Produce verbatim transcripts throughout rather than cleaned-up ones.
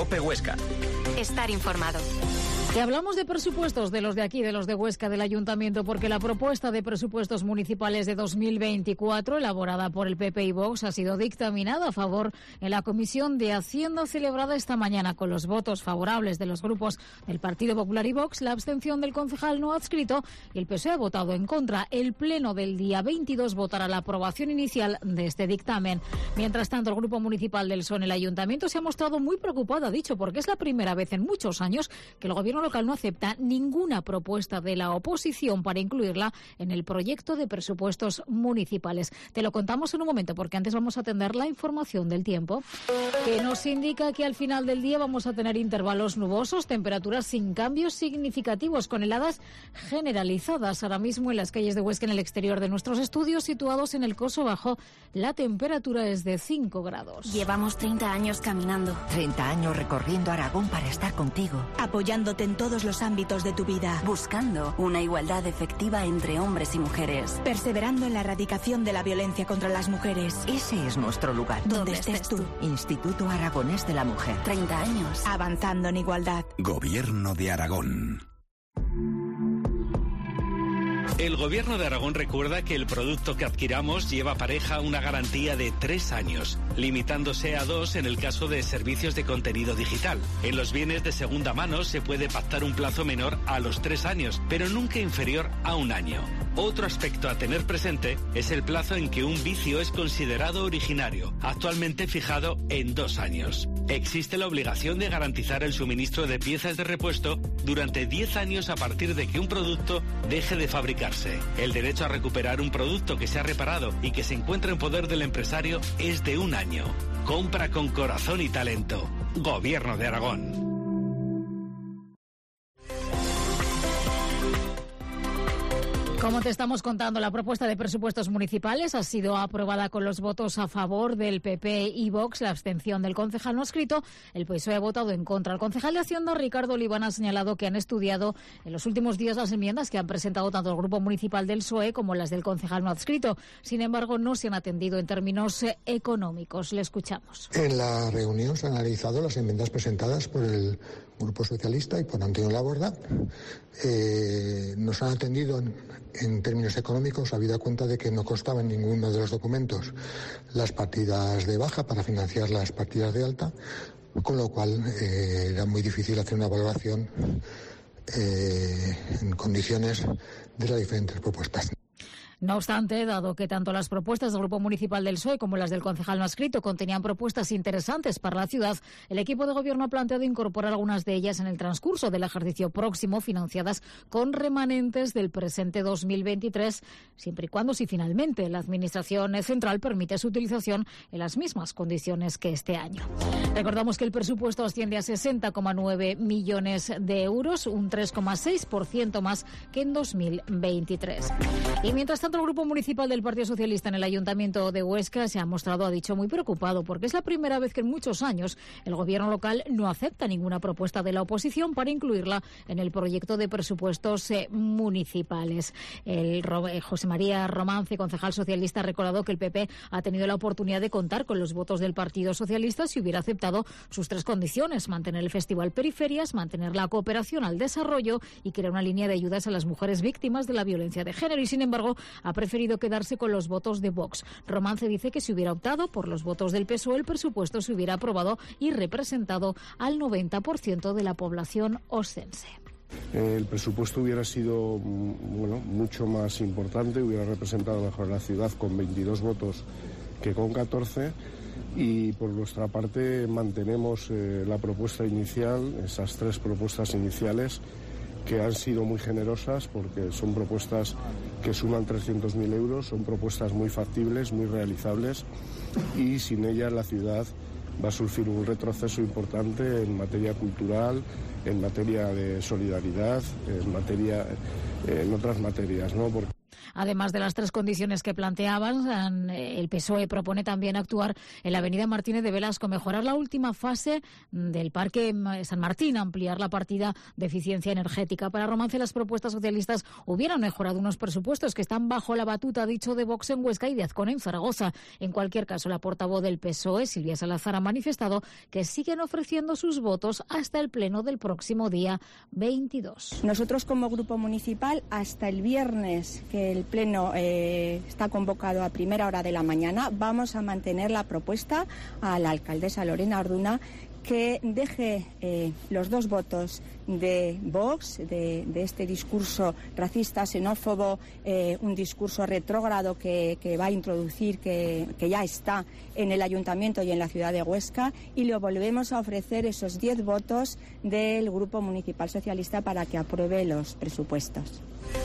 COPE Huesca. Estar informado. Y hablamos de presupuestos, de los de aquí, de los de Huesca, del Ayuntamiento, porque la propuesta de presupuestos municipales de dos mil veinticuatro, elaborada por el P P y Vox, ha sido dictaminada a favor en la Comisión de Hacienda celebrada esta mañana, con los votos favorables de los grupos del Partido Popular y Vox, la abstención del concejal no adscrito y el P S O E ha votado en contra. El Pleno del día veintidós votará la aprobación inicial de este dictamen. Mientras tanto, el Grupo Municipal del P S O E en el Ayuntamiento se ha mostrado muy preocupado, ha dicho, porque es la primera vez en muchos años que el Gobierno local no acepta ninguna propuesta de la oposición para incluirla en el proyecto de presupuestos municipales. Te lo contamos en un momento, porque antes vamos a atender la información del tiempo, que nos indica que al final del día vamos a tener intervalos nubosos, temperaturas sin cambios significativos, con heladas generalizadas. Ahora mismo en las calles de Huesca, en el exterior de nuestros estudios, situados en el Coso Bajo, la temperatura es de cinco grados. Llevamos treinta años caminando. treinta años recorriendo Aragón para estar contigo. Apoyándote en todos los ámbitos de tu vida. Buscando una igualdad efectiva entre hombres y mujeres. Perseverando en la erradicación de la violencia contra las mujeres. Ese es nuestro lugar. Donde estés tú. Instituto Aragonés de la Mujer. treinta años. Avanzando en igualdad. Gobierno de Aragón. El Gobierno de Aragón recuerda que el producto que adquiramos lleva pareja una garantía de tres años, limitándose a dos en el caso de servicios de contenido digital. En los bienes de segunda mano se puede pactar un plazo menor a los tres años, pero nunca inferior a un año. Otro aspecto a tener presente es el plazo en que un vicio es considerado originario, actualmente fijado en dos años. Existe la obligación de garantizar el suministro de piezas de repuesto durante diez años a partir de que un producto deje de fabricarse. El derecho a recuperar un producto que se ha reparado y que se encuentra en poder del empresario es de un año. Compra con corazón y talento. Gobierno de Aragón. Como te estamos contando, la propuesta de presupuestos municipales ha sido aprobada con los votos a favor del P P y Vox, la abstención del concejal no adscrito. El P S O E ha votado en contra. El concejal de Hacienda, Ricardo Oliván, ha señalado que han estudiado en los últimos días las enmiendas que han presentado tanto el Grupo Municipal del P S O E como las del concejal no adscrito. Sin embargo, no se han atendido en términos económicos. Le escuchamos. En la reunión se han analizado las enmiendas presentadas por el Grupo Socialista y por Antonio Laborda. Eh, nos han atendido en, en términos económicos, habida cuenta de que no constaba en ninguno de los documentos las partidas de baja para financiar las partidas de alta, con lo cual eh, era muy difícil hacer una valoración eh, en condiciones de las diferentes propuestas. No obstante, dado que tanto las propuestas del Grupo Municipal del P S O E como las del concejal no adscrito contenían propuestas interesantes para la ciudad, el equipo de gobierno ha planteado incorporar algunas de ellas en el transcurso del ejercicio próximo, financiadas con remanentes del presente dos mil veintitrés, siempre y cuando, si finalmente la Administración central permite su utilización en las mismas condiciones que este año. Recordamos que el presupuesto asciende a sesenta coma nueve millones de euros, un tres coma seis por ciento más que en dos mil veintitrés. Y mientras tanto, el Grupo Municipal del Partido Socialista en el Ayuntamiento de Huesca se ha mostrado, ha dicho, muy preocupado, porque es la primera vez que en muchos años el Gobierno local no acepta ninguna propuesta de la oposición para incluirla en el proyecto de presupuestos eh, municipales. El eh, José María Romance, concejal socialista, ha recordado que el P P ha tenido la oportunidad de contar con los votos del Partido Socialista si hubiera aceptado sus tres condiciones: mantener el Festival Periferias, mantener la cooperación al desarrollo y crear una línea de ayudas a las mujeres víctimas de la violencia de género. Y sin embargo, ha preferido quedarse con los votos de Vox. Romance dice que si hubiera optado por los votos del P S O E, el presupuesto se hubiera aprobado y representado al noventa por ciento de la población oscense. El presupuesto hubiera sido bueno, mucho más importante, hubiera representado mejor a la ciudad con veintidós votos que con catorce, y por nuestra parte mantenemos eh, la propuesta inicial, esas tres propuestas iniciales, que han sido muy generosas porque son propuestas que suman trescientos mil euros, son propuestas muy factibles, muy realizables, y sin ellas la ciudad va a sufrir un retroceso importante en materia cultural, en materia de solidaridad, en materia, en otras materias, ¿no? Porque Además de las tres condiciones que planteaban, el P S O E propone también actuar en la avenida Martínez de Velasco, mejorar la última fase del Parque San Martín, ampliar la partida de eficiencia energética. Para Romance, las propuestas socialistas hubieran mejorado unos presupuestos que están bajo la batuta, dicho, de Vox en Huesca y de Azcón en Zaragoza. En cualquier caso, la portavoz del P S O E, Silvia Salazar, ha manifestado que siguen ofreciendo sus votos hasta el pleno del próximo día veintidós. Nosotros, como grupo municipal, hasta el viernes, que el pleno eh, está convocado a primera hora de la mañana, vamos a mantener la propuesta a la alcaldesa Lorena Orduna que deje eh, los dos votos de Vox, de, de este discurso racista, xenófobo, eh, un discurso retrógrado que, que va a introducir, que, que ya está en el ayuntamiento y en la ciudad de Huesca, y le volvemos a ofrecer esos diez votos del Grupo Municipal Socialista para que apruebe los presupuestos.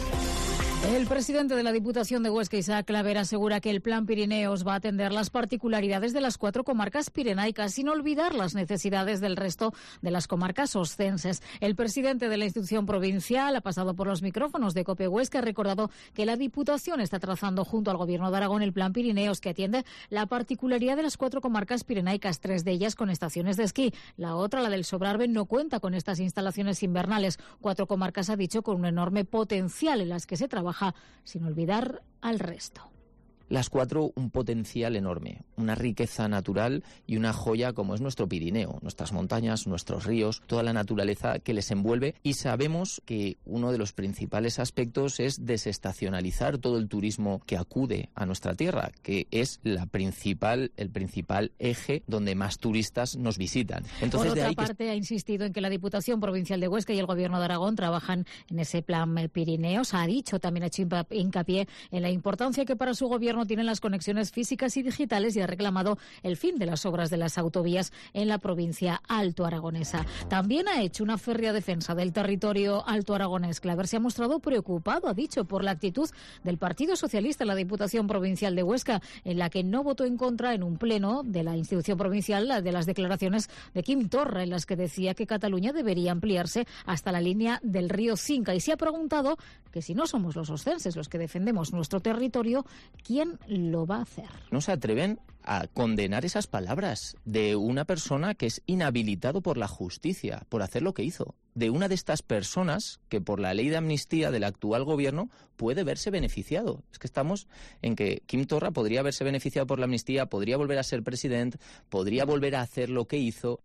El presidente de la Diputación de Huesca, Isaac Claver, asegura que el Plan Pirineos va a atender las particularidades de las cuatro comarcas pirenaicas, sin olvidar las necesidades del resto de las comarcas oscenses. El presidente de la institución provincial ha pasado por los micrófonos de COPE Huesca, ha recordado que la Diputación está trazando junto al Gobierno de Aragón el Plan Pirineos, que atiende la particularidad de las cuatro comarcas pirenaicas, tres de ellas con estaciones de esquí. La otra, la del Sobrarbe, no cuenta con estas instalaciones invernales. Cuatro comarcas, ha dicho, con un enorme potencial en las que se trabaja, sin olvidar al resto. Las cuatro, un potencial enorme, una riqueza natural y una joya como es nuestro Pirineo, nuestras montañas, nuestros ríos, toda la naturaleza que les envuelve, y sabemos que uno de los principales aspectos es desestacionalizar todo el turismo que acude a nuestra tierra, que es la principal, el principal eje donde más turistas nos visitan. Entonces, Por otra de ahí parte, que... ha insistido en que la Diputación Provincial de Huesca y el Gobierno de Aragón trabajan en ese plan Pirineos. Ha dicho, también ha hecho hincapié en la importancia que para su gobierno tienen las conexiones físicas y digitales, y ha reclamado el fin de las obras de las autovías en la provincia alto aragonesa. También ha hecho una férrea defensa del territorio alto aragonés. Claver se ha mostrado preocupado, ha dicho, por la actitud del Partido Socialista en la Diputación Provincial de Huesca, en la que no votó en contra en un pleno de la institución provincial de las declaraciones de Quim Torra, en las que decía que Cataluña debería ampliarse hasta la línea del río Cinca, y se ha preguntado que si no somos los oscenses los que defendemos nuestro territorio, ¿quién lo va a hacer? No se atreven a condenar esas palabras de una persona que es inhabilitado por la justicia por hacer lo que hizo, de una de estas personas que por la ley de amnistía del actual gobierno puede verse beneficiado. Es que estamos en que Quim Torra podría haberse beneficiado por la amnistía, podría volver a ser presidente, podría volver a hacer lo que hizo.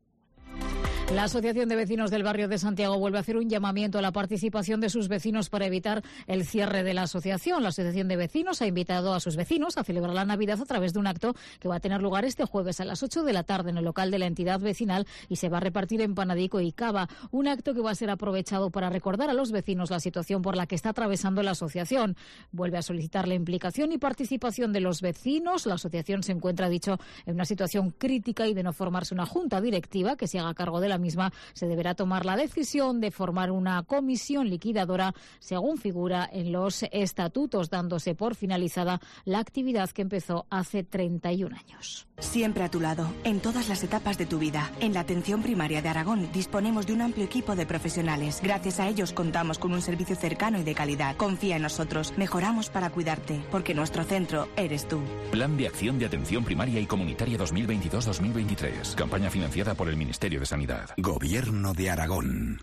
La Asociación de Vecinos del Barrio de Santiago vuelve a hacer un llamamiento a la participación de sus vecinos para evitar el cierre de la asociación. La Asociación de Vecinos ha invitado a sus vecinos a celebrar la Navidad a través de un acto que va a tener lugar este jueves a las ocho de la tarde en el local de la entidad vecinal, y se va a repartir empanadico y cava. Un acto que va a ser aprovechado para recordar a los vecinos la situación por la que está atravesando la asociación. Vuelve a solicitar la implicación y participación de los vecinos. La asociación se encuentra, dicho, en una situación crítica, y de no formarse una junta directiva que se haga cargo de la misma, se deberá tomar la decisión de formar una comisión liquidadora, según figura en los estatutos, dándose por finalizada la actividad que empezó hace treinta y un años. Siempre a tu lado, en todas las etapas de tu vida. En la atención primaria de Aragón disponemos de un amplio equipo de profesionales. Gracias a ellos contamos con un servicio cercano y de calidad. Confía en nosotros, mejoramos para cuidarte, porque nuestro centro eres tú. Plan de Acción de Atención Primaria y Comunitaria dos mil veintidós dos mil veintitrés. Campaña financiada por el Ministerio de Sanidad. Gobierno de Aragón.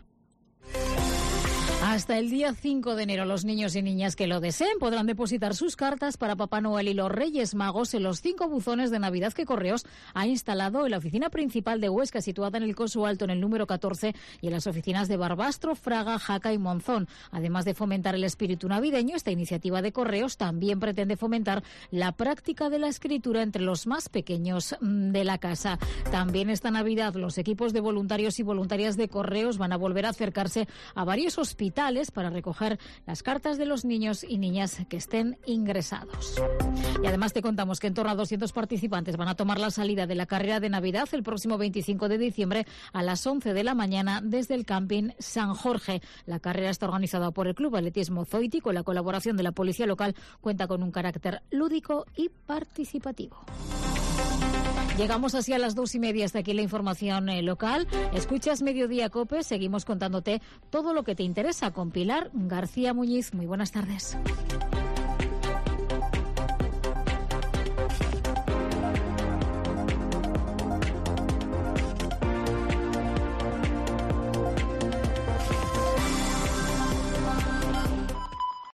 Hasta el día cinco de enero, los niños y niñas que lo deseen podrán depositar sus cartas para Papá Noel y los Reyes Magos en los cinco buzones de Navidad que Correos ha instalado en la oficina principal de Huesca, situada en el Coso Alto, en el número catorce, y en las oficinas de Barbastro, Fraga, Jaca y Monzón. Además de fomentar el espíritu navideño, esta iniciativa de Correos también pretende fomentar la práctica de la escritura entre los más pequeños de la casa. También esta Navidad, los equipos de voluntarios y voluntarias de Correos van a volver a acercarse a varios hospitales para recoger las cartas de los niños y niñas que estén ingresados. Y además te contamos que en torno a doscientos participantes van a tomar la salida de la carrera de Navidad el próximo veinticinco de diciembre a las once de la mañana desde el camping San Jorge. La carrera está organizada por el Club Atletismo Zoiti, con la colaboración de la Policía Local. Cuenta con un carácter lúdico y participativo. Llegamos así a las dos y media, hasta aquí la información eh, local. Escuchas Mediodía COPE, seguimos contándote todo lo que te interesa con Pilar García Muñiz. Muy buenas tardes.